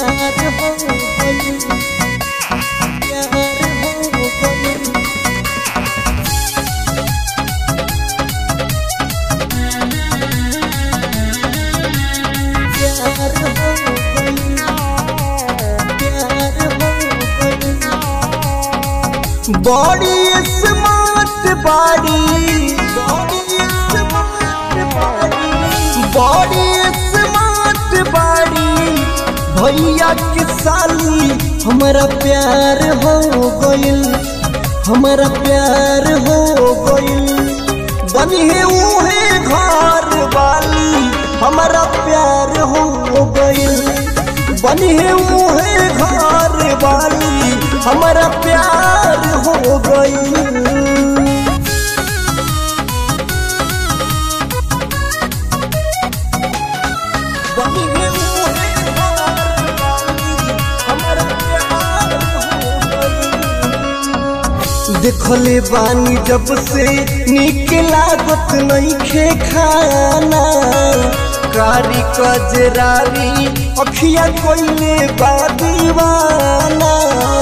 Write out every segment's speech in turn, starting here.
बड़ी स्मार्ट बाड़ी बड़ी स्मार्ट बाड़ी भैया की साली हमारा प्यार हो गइल हमारा प्यार हो गइल बनी है उहे घर वाली हमारा प्यार हो गइल बनी है उहे घर वाली हमारा प्यार हो गइल देखले बानी जब से निक लागत नहीं खे खाना कारी कजरारी अखिया कोइले बा दीवाना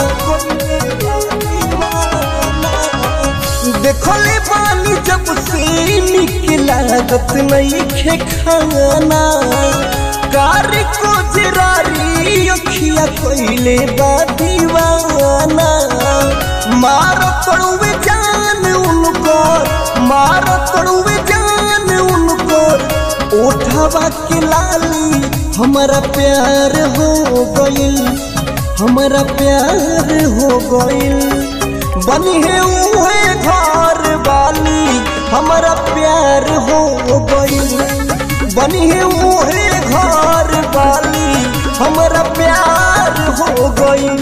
देखले बानी जब से निक लागत नहीं खे खाना कारी कजरारी अखिया कोइले बा दीवाना मारो तड़ुवे जान उनको मारो तड़ुवे जान उनको उठावा के लाली हमारा प्यार हो गइल हमारा प्यार हो गइल बनी है उहे घर वाली हमारा प्यार हो गइल बनी है उहे घर वाली हमारा प्यार हो गइल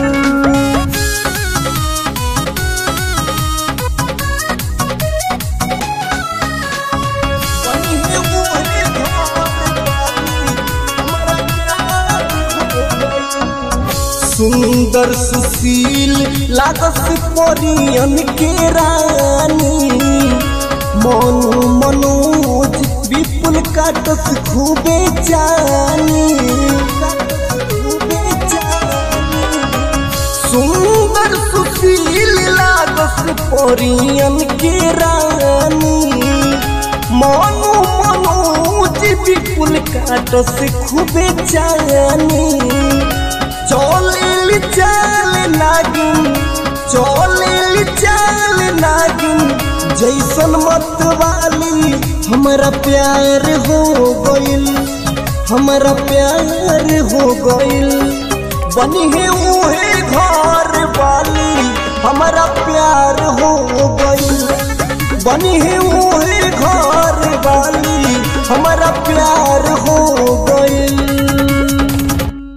सुंदर सुशील लागस परियन के रानी मनु मनोज विपुल काटस खूबे जानी सुंदर सुशील लागस परियन के रानी मनु मनोज विपुल काटस खूबे जानी चोलिल चाल नागिन जैसन मत वाली हमारा प्यार हो गइल हमारा प्यार हो गइल बनी है उहे घर वाली हमारा प्यार हो गइल बनी है उहे घर वाली